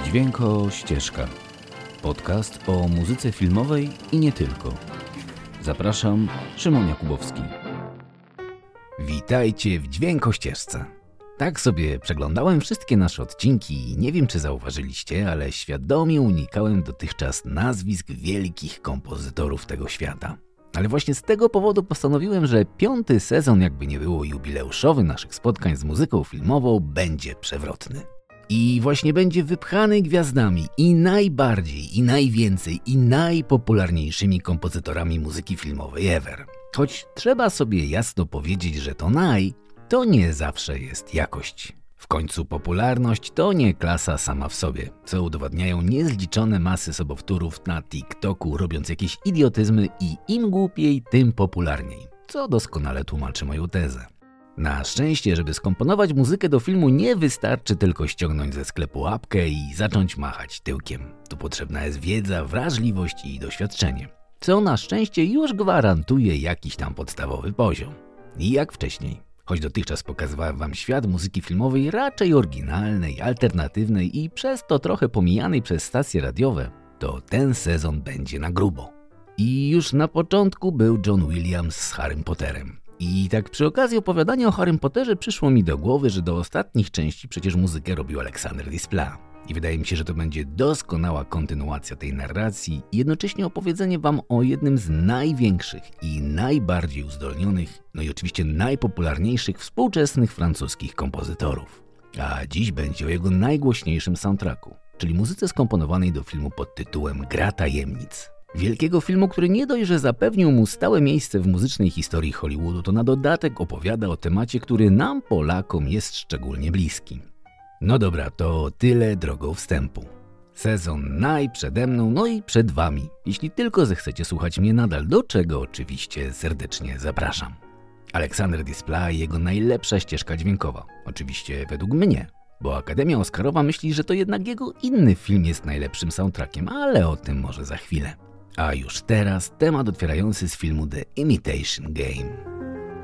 Dźwięko Ścieżka. Podcast o muzyce filmowej i nie tylko. Zapraszam, Szymon Jakubowski. Witajcie w Dźwięko Ścieżce. Tak sobie przeglądałem wszystkie nasze odcinki i nie wiem, czy zauważyliście, ale świadomie unikałem dotychczas nazwisk wielkich kompozytorów tego świata. Ale właśnie z tego powodu postanowiłem, że 5. sezon, jakby nie było jubileuszowy naszych spotkań z muzyką filmową, będzie przewrotny. I właśnie będzie wypchany gwiazdami i najbardziej, i najwięcej, i najpopularniejszymi kompozytorami muzyki filmowej ever. Choć trzeba sobie jasno powiedzieć, że to nie zawsze jest jakość. W końcu popularność to nie klasa sama w sobie, co udowadniają niezliczone masy sobowtórów na TikToku, robiąc jakieś idiotyzmy i im głupiej, tym popularniej, co doskonale tłumaczy moją tezę. Na szczęście, żeby skomponować muzykę do filmu, nie wystarczy tylko ściągnąć ze sklepu apkę i zacząć machać tyłkiem. Tu potrzebna jest wiedza, wrażliwość i doświadczenie, co na szczęście już gwarantuje jakiś tam podstawowy poziom. I jak wcześniej, choć dotychczas pokazywałem wam świat muzyki filmowej raczej oryginalnej, alternatywnej i przez to trochę pomijanej przez stacje radiowe, to ten sezon będzie na grubo. I już na początku był John Williams z Harrym Potterem. I tak przy okazji opowiadania o Harrym Potterze przyszło mi do głowy, że do ostatnich części przecież muzykę robił Alexander Desplat. I wydaje mi się, że to będzie doskonała kontynuacja tej narracji i jednocześnie opowiedzenie wam o jednym z największych i najbardziej uzdolnionych, no i oczywiście najpopularniejszych współczesnych francuskich kompozytorów. A dziś będzie o jego najgłośniejszym soundtracku, czyli muzyce skomponowanej do filmu pod tytułem Gra tajemnic. Wielkiego filmu, który nie dość, że zapewnił mu stałe miejsce w muzycznej historii Hollywoodu, to na dodatek opowiada o temacie, który nam, Polakom, jest szczególnie bliski. No dobra, to tyle drogą wstępu. Sezon przede mną, no i przed wami, jeśli tylko zechcecie słuchać mnie nadal, do czego oczywiście serdecznie zapraszam. Alexander Desplat i jego najlepsza ścieżka dźwiękowa. Oczywiście według mnie, bo Akademia Oscarowa myśli, że to jednak jego inny film jest najlepszym soundtrackiem, ale o tym może za chwilę. A już teraz temat otwierający z filmu The Imitation Game.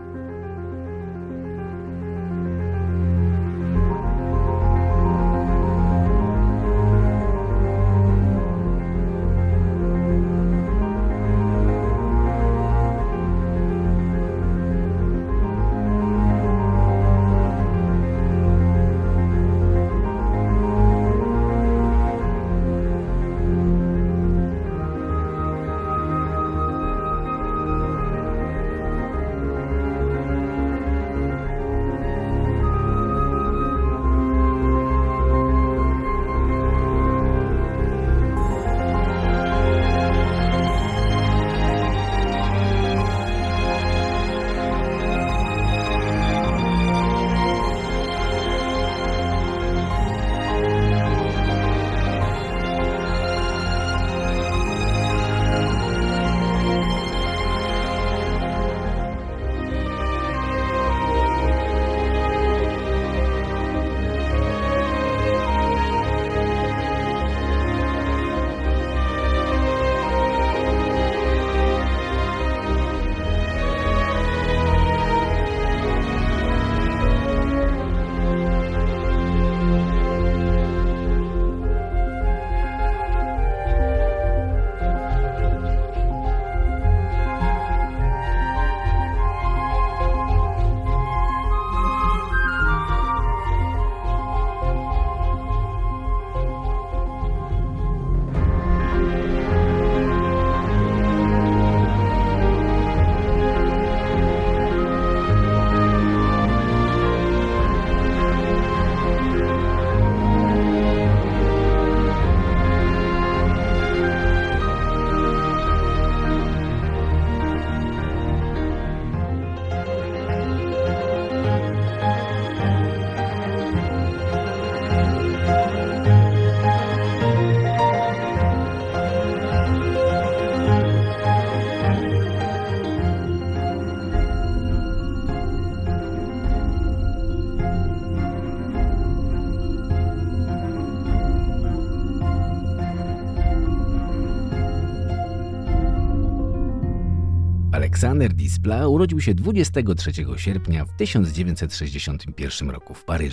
Alexander Desplat urodził się 23 sierpnia w 1961 roku w Paryżu.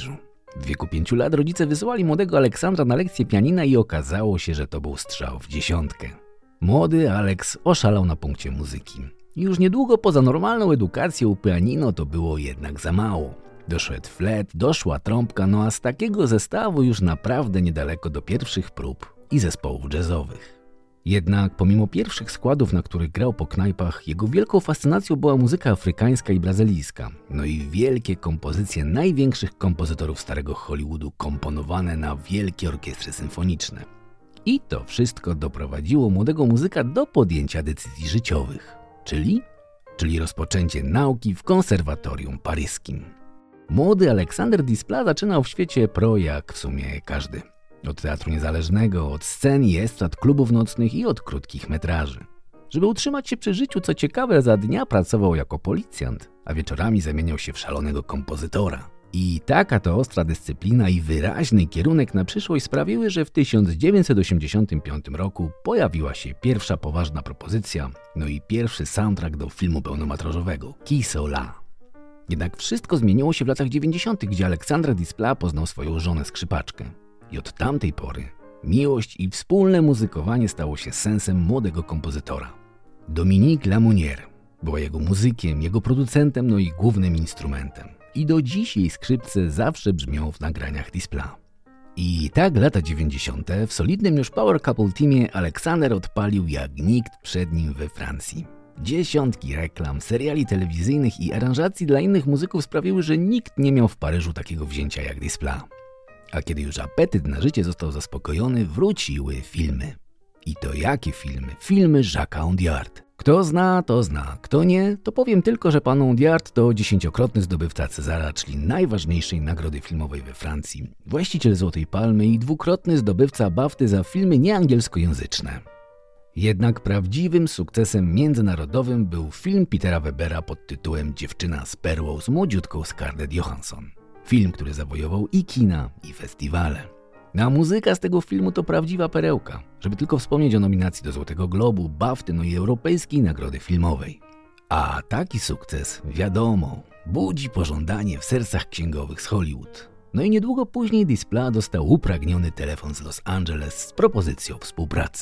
W wieku 5 lat rodzice wysłali młodego Aleksandra na lekcję pianina i okazało się, że to był strzał w dziesiątkę. Młody Aleks oszalał na punkcie muzyki. Już niedługo poza normalną edukacją pianino to było jednak za mało. Doszedł flet, doszła trąbka, no a z takiego zestawu już naprawdę niedaleko do pierwszych prób i zespołów jazzowych. Jednak pomimo pierwszych składów, na których grał po knajpach, jego wielką fascynacją była muzyka afrykańska i brazylijska, no i wielkie kompozycje największych kompozytorów starego Hollywoodu komponowane na wielkie orkiestry symfoniczne. I to wszystko doprowadziło młodego muzyka do podjęcia decyzji życiowych, czyli rozpoczęcie nauki w konserwatorium paryskim. Młody Aleksander Desplat zaczynał w świecie pro jak w sumie każdy. Od teatru niezależnego, od scen i estrad klubów nocnych i od krótkich metraży. Żeby utrzymać się przy życiu, co ciekawe, za dnia pracował jako policjant, a wieczorami zamieniał się w szalonego kompozytora. I taka to ostra dyscyplina i wyraźny kierunek na przyszłość sprawiły, że w 1985 roku pojawiła się pierwsza poważna propozycja, no i pierwszy soundtrack do filmu pełnometrażowego Qui Sola. Jednak wszystko zmieniło się w latach 90., gdzie Alexandre Desplat poznał swoją żonę skrzypaczkę. I od tamtej pory miłość i wspólne muzykowanie stało się sensem młodego kompozytora. Dominique Lamounière była jego muzykiem, jego producentem, no i głównym instrumentem. I do dziś jej skrzypce zawsze brzmią w nagraniach Desplat. I tak lata 90. w solidnym już Power Couple teamie Aleksander odpalił jak nikt przed nim we Francji. Dziesiątki reklam, seriali telewizyjnych i aranżacji dla innych muzyków sprawiły, że nikt nie miał w Paryżu takiego wzięcia jak Desplat. A kiedy już apetyt na życie został zaspokojony, wróciły filmy. I to jakie filmy? Filmy Jacques'a Ondiard. Kto zna, to zna. Kto nie, to powiem tylko, że pan Ondiard to 10-krotny zdobywca Cezara, czyli najważniejszej nagrody filmowej we Francji, właściciel Złotej Palmy i 2-krotny zdobywca BAFTY za filmy nieangielskojęzyczne. Jednak prawdziwym sukcesem międzynarodowym był film Petera Webera pod tytułem Dziewczyna z perłą z młodziutką Scarlett Johansson. Film, który zawojował i kina, i festiwale. A muzyka z tego filmu to prawdziwa perełka, żeby tylko wspomnieć o nominacji do Złotego Globu, BAFTY, no i Europejskiej Nagrody Filmowej. A taki sukces, wiadomo, budzi pożądanie w sercach księgowych z Hollywood. No i niedługo później Desplat dostał upragniony telefon z Los Angeles z propozycją współpracy.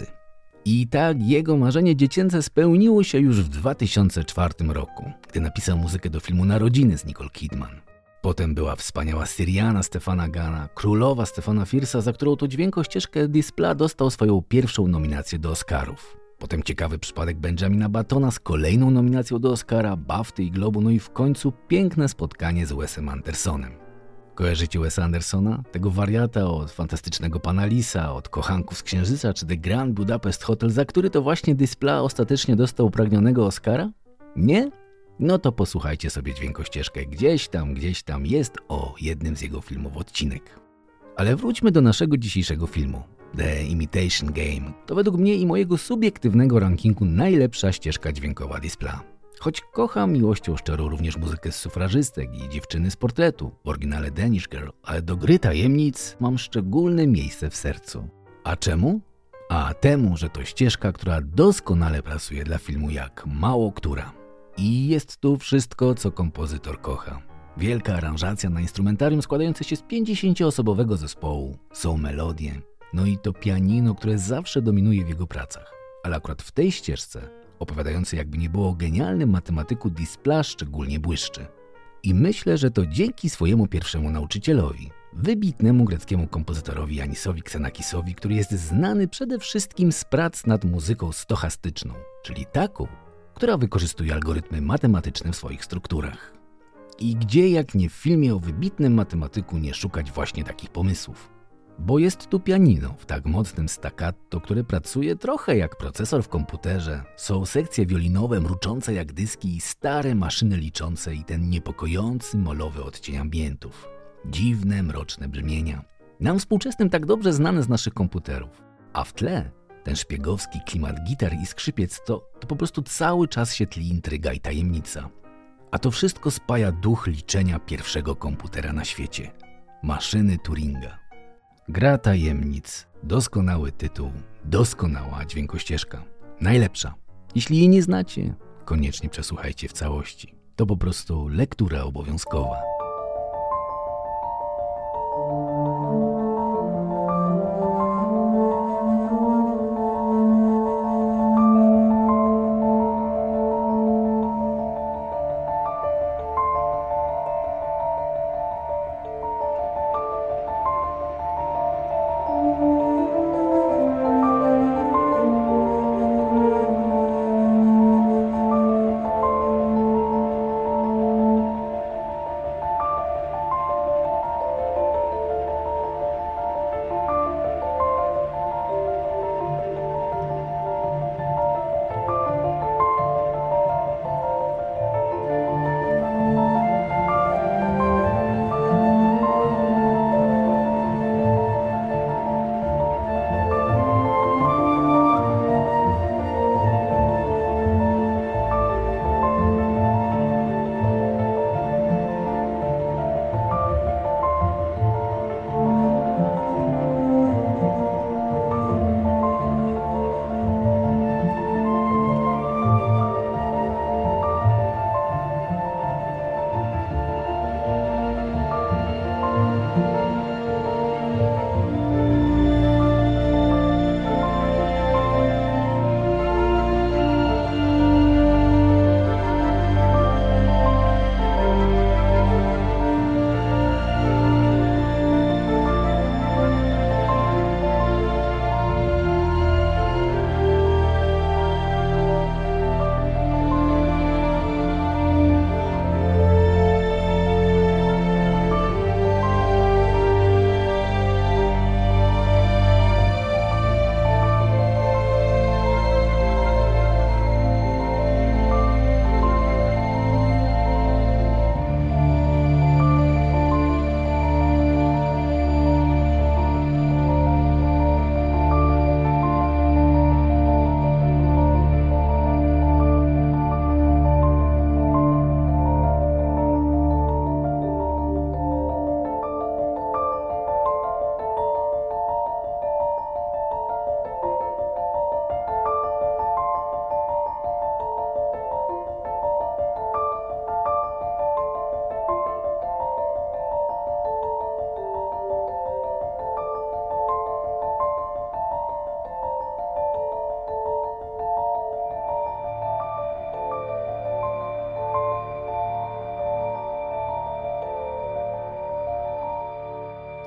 I tak jego marzenie dziecięce spełniło się już w 2004 roku, gdy napisał muzykę do filmu Narodziny z Nicole Kidman. Potem była wspaniała Syriana Stefana Gana, Królowa Stefana Firsa, za którą to dźwiękościeżkę Desplat dostał swoją pierwszą nominację do Oscarów. Potem ciekawy przypadek Benjamina Buttona z kolejną nominacją do Oscara, BAFTY i Globu, no i w końcu piękne spotkanie z Wesem Andersonem. Kojarzycie Wesa Andersona? Tego wariata od Fantastycznego Pana Lisa, od Kochanków z Księżyca czy The Grand Budapest Hotel, za który to właśnie Desplat ostatecznie dostał upragnionego Oscara? Nie? No to posłuchajcie sobie dźwiękościeżkę. Gdzieś tam jest o jednym z jego filmów odcinek. Ale wróćmy do naszego dzisiejszego filmu. The Imitation Game to według mnie i mojego subiektywnego rankingu najlepsza ścieżka dźwiękowa Desplat. Choć kocham miłością szczerą również muzykę z Sufrażystek i Dziewczyny z portretu, w oryginale Danish Girl, ale do Gry Tajemnic mam szczególne miejsce w sercu. A czemu? A temu, że to ścieżka, która doskonale pasuje dla filmu jak mało która. I jest tu wszystko, co kompozytor kocha. Wielka aranżacja na instrumentarium składające się z 50-osobowego zespołu, są melodie, no i to pianino, które zawsze dominuje w jego pracach. Ale akurat w tej ścieżce, opowiadający jakby nie było o genialnym matematyku, Desplat szczególnie błyszczy. I myślę, że to dzięki swojemu pierwszemu nauczycielowi, wybitnemu greckiemu kompozytorowi Janisowi Xenakisowi, który jest znany przede wszystkim z prac nad muzyką stochastyczną, czyli taką, która wykorzystuje algorytmy matematyczne w swoich strukturach. I gdzie jak nie w filmie o wybitnym matematyku nie szukać właśnie takich pomysłów? Bo jest tu pianino w tak mocnym staccato, które pracuje trochę jak procesor w komputerze. Są sekcje wiolinowe mruczące jak dyski i stare maszyny liczące i ten niepokojący molowy odcień ambientów. Dziwne, mroczne brzmienia. Nam współczesnym tak dobrze znane z naszych komputerów. A w tle ten szpiegowski klimat gitar i skrzypiec to po prostu cały czas się tli intryga i tajemnica. A to wszystko spaja duch liczenia pierwszego komputera na świecie. Maszyny Turinga. Gra Tajemnic. Doskonały tytuł, doskonała dźwiękościeżka. Najlepsza. Jeśli jej nie znacie, koniecznie przesłuchajcie w całości. To po prostu lektura obowiązkowa.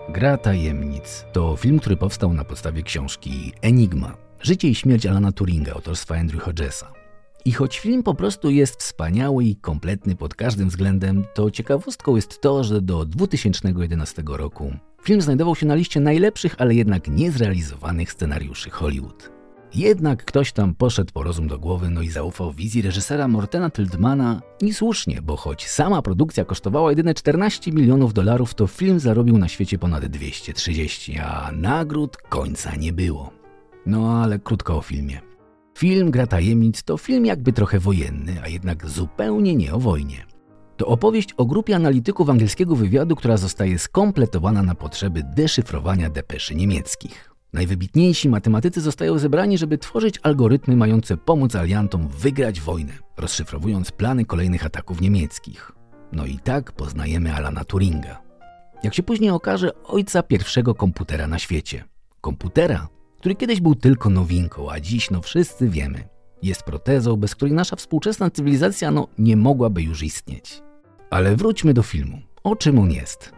Gra tajemnic to film, który powstał na podstawie książki Enigma. Życie i śmierć Alana Turinga autorstwa Andrew Hodgesa. I choć film po prostu jest wspaniały i kompletny pod każdym względem, to ciekawostką jest to, że do 2011 roku film znajdował się na liście najlepszych, ale jednak niezrealizowanych scenariuszy Hollywood. Jednak ktoś tam poszedł po rozum do głowy, no i zaufał wizji reżysera Mortena Tildmana i słusznie, bo choć sama produkcja kosztowała jedyne $14 milionów, to film zarobił na świecie ponad 230, a nagród końca nie było. No ale krótko o filmie. Film Gra tajemnic to film jakby trochę wojenny, a jednak zupełnie nie o wojnie. To opowieść o grupie analityków angielskiego wywiadu, która zostaje skompletowana na potrzeby deszyfrowania depeszy niemieckich. Najwybitniejsi matematycy zostają zebrani, żeby tworzyć algorytmy mające pomóc aliantom wygrać wojnę, rozszyfrowując plany kolejnych ataków niemieckich. No i tak poznajemy Alana Turinga. Jak się później okaże, ojca pierwszego komputera na świecie. Komputera, który kiedyś był tylko nowinką, a dziś wszyscy wiemy, jest protezą, bez której nasza współczesna cywilizacja nie mogłaby już istnieć. Ale wróćmy do filmu. O czym on jest?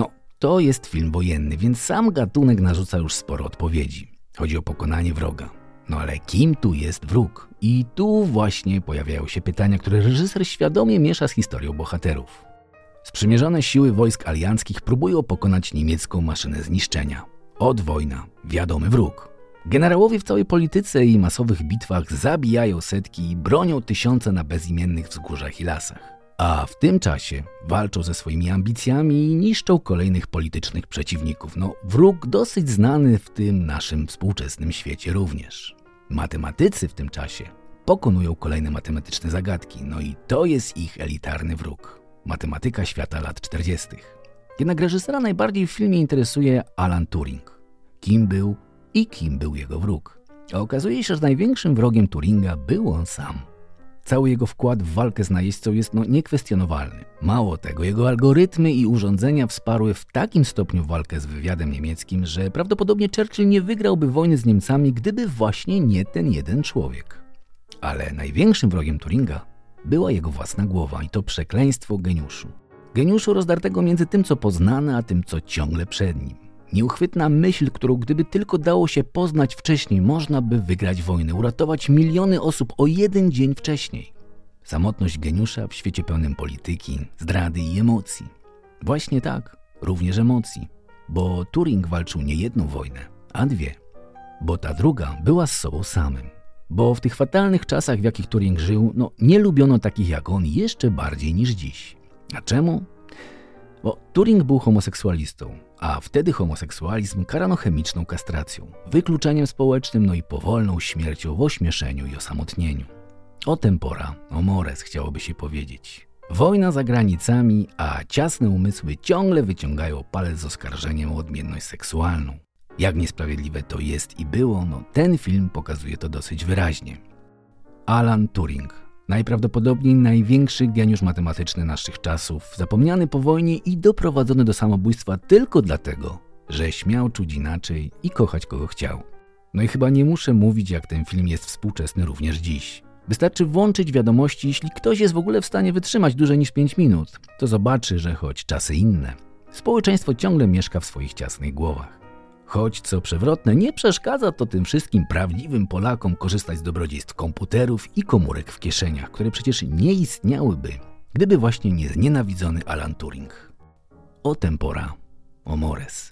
To jest film wojenny, więc sam gatunek narzuca już sporo odpowiedzi. Chodzi o pokonanie wroga. No ale kim tu jest wróg? I tu właśnie pojawiają się pytania, które reżyser świadomie miesza z historią bohaterów. Sprzymierzone siły wojsk alianckich próbują pokonać niemiecką maszynę zniszczenia. Wojna, wiadomy wróg. Generałowie w całej polityce i masowych bitwach zabijają setki i bronią tysiące na bezimiennych wzgórzach i lasach. A w tym czasie walczą ze swoimi ambicjami i niszczą kolejnych politycznych przeciwników. Wróg dosyć znany w tym naszym współczesnym świecie również. Matematycy w tym czasie pokonują kolejne matematyczne zagadki. I to jest ich elitarny wróg. Matematyka świata lat 40. Jednak reżysera najbardziej w filmie interesuje Alan Turing. Kim był i kim był jego wróg. A okazuje się, że największym wrogiem Turinga był on sam. Cały jego wkład w walkę z najeźdźcą jest niekwestionowalny. Mało tego, jego algorytmy i urządzenia wsparły w takim stopniu walkę z wywiadem niemieckim, że prawdopodobnie Churchill nie wygrałby wojny z Niemcami, gdyby właśnie nie ten jeden człowiek. Ale największym wrogiem Turinga była jego własna głowa i to przekleństwo geniuszu. Geniuszu rozdartego między tym, co poznane, a tym, co ciągle przed nim. Nieuchwytna myśl, którą gdyby tylko dało się poznać wcześniej, można by wygrać wojnę, uratować miliony osób o jeden dzień wcześniej. Samotność geniusza w świecie pełnym polityki, zdrady i emocji. Właśnie tak, również emocji. Bo Turing walczył nie jedną wojnę, a dwie. Bo ta druga była z sobą samym. Bo w tych fatalnych czasach, w jakich Turing żył, nie lubiono takich jak on jeszcze bardziej niż dziś. A czemu? Bo Turing był homoseksualistą, a wtedy homoseksualizm karano chemiczną kastracją, wykluczeniem społecznym, i powolną śmiercią w ośmieszeniu i osamotnieniu. O tempora, o mores chciałoby się powiedzieć. Wojna za granicami, a ciasne umysły ciągle wyciągają palec z oskarżeniem o odmienność seksualną. Jak niesprawiedliwe to jest i było, ten film pokazuje to dosyć wyraźnie. Alan Turing. Najprawdopodobniej największy geniusz matematyczny naszych czasów, zapomniany po wojnie i doprowadzony do samobójstwa tylko dlatego, że śmiał czuć inaczej i kochać kogo chciał. I chyba nie muszę mówić, jak ten film jest współczesny również dziś. Wystarczy włączyć wiadomości, jeśli ktoś jest w ogóle w stanie wytrzymać dłużej niż 5 minut, to zobaczy, że choć czasy inne, społeczeństwo ciągle mieszka w swoich ciasnych głowach. Choć co przewrotne, nie przeszkadza to tym wszystkim prawdziwym Polakom korzystać z dobrodziejstw komputerów i komórek w kieszeniach, które przecież nie istniałyby, gdyby właśnie nie znienawidzony Alan Turing. O tempora, o mores.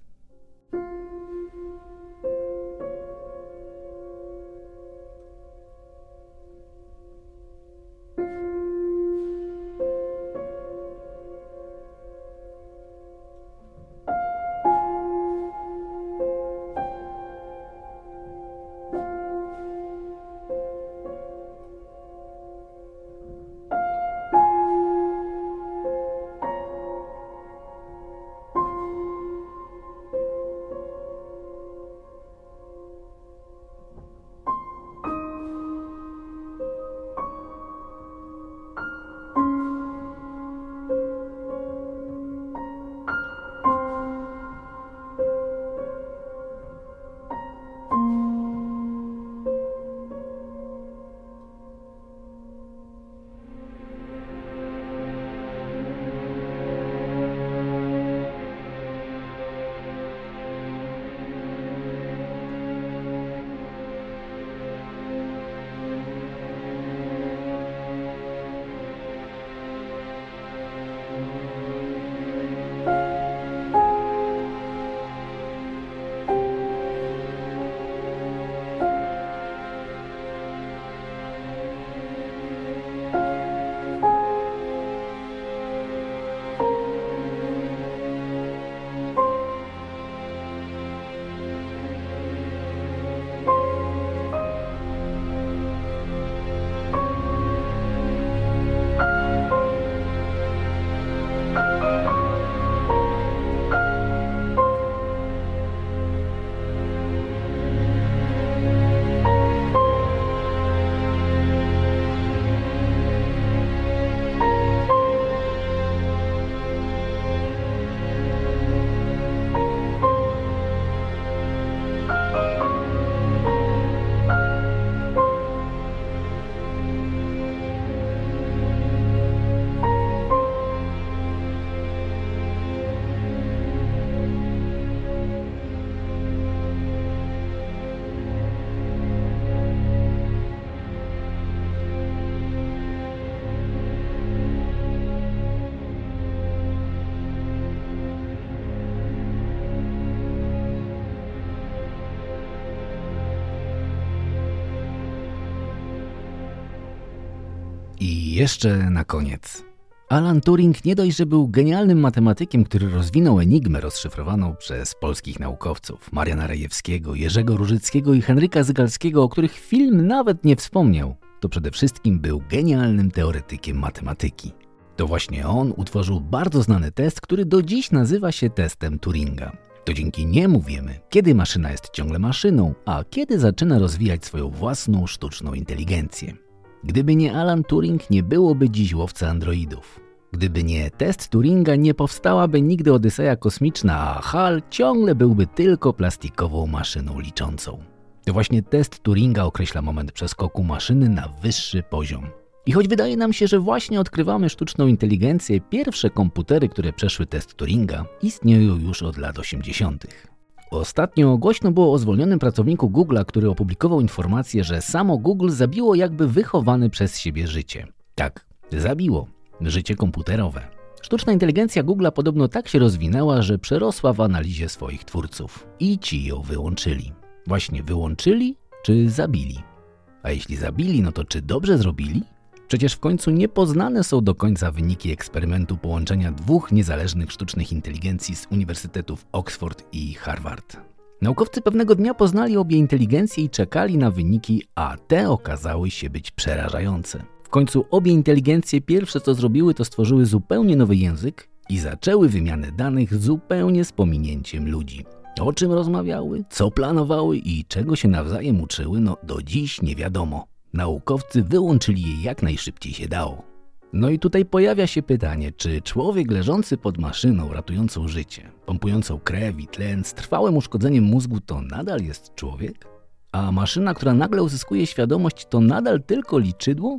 jeszcze na koniec. Alan Turing nie dość, że był genialnym matematykiem, który rozwinął enigmę rozszyfrowaną przez polskich naukowców Mariana Rejewskiego, Jerzego Różyckiego i Henryka Zygalskiego, o których film nawet nie wspomniał, to przede wszystkim był genialnym teoretykiem matematyki. To właśnie on utworzył bardzo znany test, który do dziś nazywa się testem Turinga. To dzięki niemu wiemy, kiedy maszyna jest ciągle maszyną, a kiedy zaczyna rozwijać swoją własną sztuczną inteligencję. Gdyby nie Alan Turing, nie byłoby dziś łowcy androidów. Gdyby nie test Turinga, nie powstałaby nigdy Odyseja kosmiczna, a HAL ciągle byłby tylko plastikową maszyną liczącą. To właśnie test Turinga określa moment przeskoku maszyny na wyższy poziom. I choć wydaje nam się, że właśnie odkrywamy sztuczną inteligencję, pierwsze komputery, które przeszły test Turinga, istnieją już od lat 80. Ostatnio głośno było o zwolnionym pracowniku Google'a, który opublikował informację, że samo Google zabiło jakby wychowane przez siebie życie. Tak, zabiło życie komputerowe. Sztuczna inteligencja Google'a podobno tak się rozwinęła, że przerosła w analizie swoich twórców. I ci ją wyłączyli. Właśnie wyłączyli czy zabili? A jeśli zabili, no to czy dobrze zrobili? Przecież w końcu niepoznane są do końca wyniki eksperymentu połączenia dwóch niezależnych sztucznych inteligencji z uniwersytetów Oxford i Harvard. Naukowcy pewnego dnia poznali obie inteligencje i czekali na wyniki, a te okazały się być przerażające. W końcu obie inteligencje pierwsze co zrobiły, to stworzyły zupełnie nowy język i zaczęły wymianę danych zupełnie z pominięciem ludzi. O czym rozmawiały, co planowały i czego się nawzajem uczyły, no do dziś nie wiadomo. Naukowcy wyłączyli je jak najszybciej się dało. No i tutaj pojawia się pytanie, czy człowiek leżący pod maszyną ratującą życie, pompującą krew i tlen z trwałym uszkodzeniem mózgu to nadal jest człowiek? A maszyna, która nagle uzyskuje świadomość, to nadal tylko liczydło?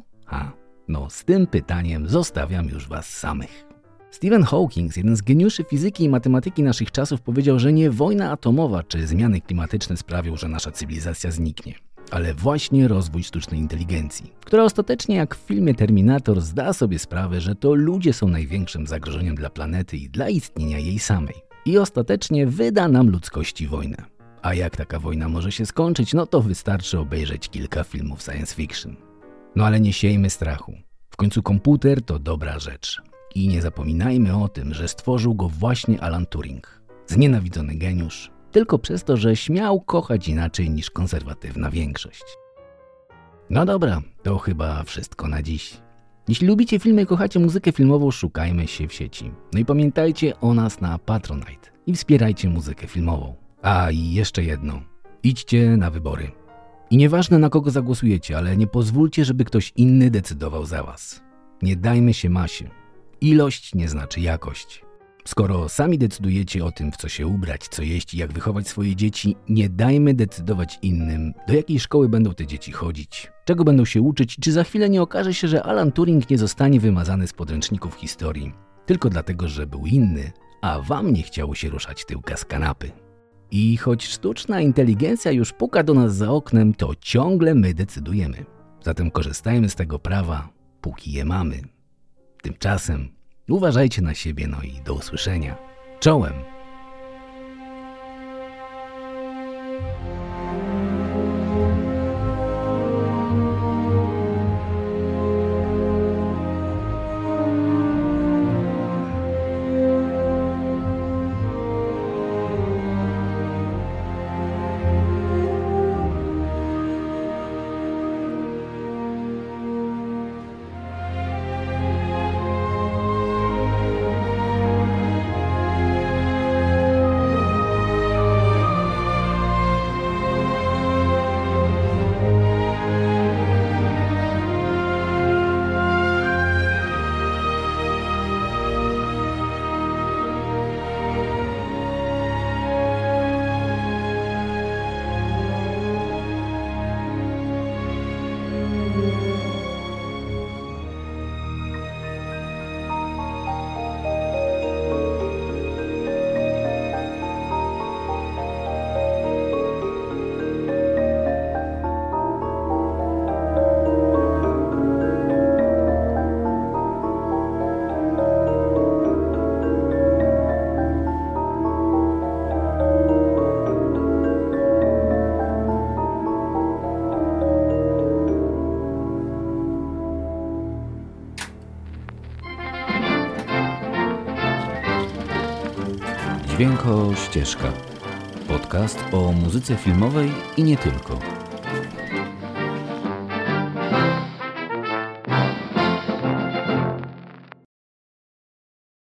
No z tym pytaniem zostawiam już was samych. Stephen Hawking, jeden z geniuszy fizyki i matematyki naszych czasów, powiedział, że nie wojna atomowa czy zmiany klimatyczne sprawią, że nasza cywilizacja zniknie, ale właśnie rozwój sztucznej inteligencji, która ostatecznie jak w filmie Terminator zda sobie sprawę, że to ludzie są największym zagrożeniem dla planety i dla istnienia jej samej. I ostatecznie wyda nam ludzkości wojnę. A jak taka wojna może się skończyć, no to wystarczy obejrzeć kilka filmów science fiction. No ale nie siejmy strachu. W końcu komputer to dobra rzecz. I nie zapominajmy o tym, że stworzył go właśnie Alan Turing. Znienawidzony geniusz, tylko przez to, że śmiał kochać inaczej niż konserwatywna większość. No dobra, to chyba wszystko na dziś. Jeśli lubicie filmy i kochacie muzykę filmową, szukajmy się w sieci. No i pamiętajcie o nas na Patronite i wspierajcie muzykę filmową. A i jeszcze jedno. Idźcie na wybory. I nieważne na kogo zagłosujecie, ale nie pozwólcie, żeby ktoś inny decydował za was. Nie dajmy się masie. Ilość nie znaczy jakość. Skoro sami decydujecie o tym, w co się ubrać, co jeść i jak wychować swoje dzieci, nie dajmy decydować innym, do jakiej szkoły będą te dzieci chodzić, czego będą się uczyć, czy za chwilę nie okaże się, że Alan Turing nie zostanie wymazany z podręczników historii, tylko dlatego, że był inny, a wam nie chciało się ruszać tyłka z kanapy. I choć sztuczna inteligencja już puka do nas za oknem, to ciągle my decydujemy. Zatem korzystajmy z tego prawa, póki je mamy. Tymczasem uważajcie na siebie, no i do usłyszenia. Czołem! Dźwięko Ścieżka. Podcast o muzyce filmowej i nie tylko.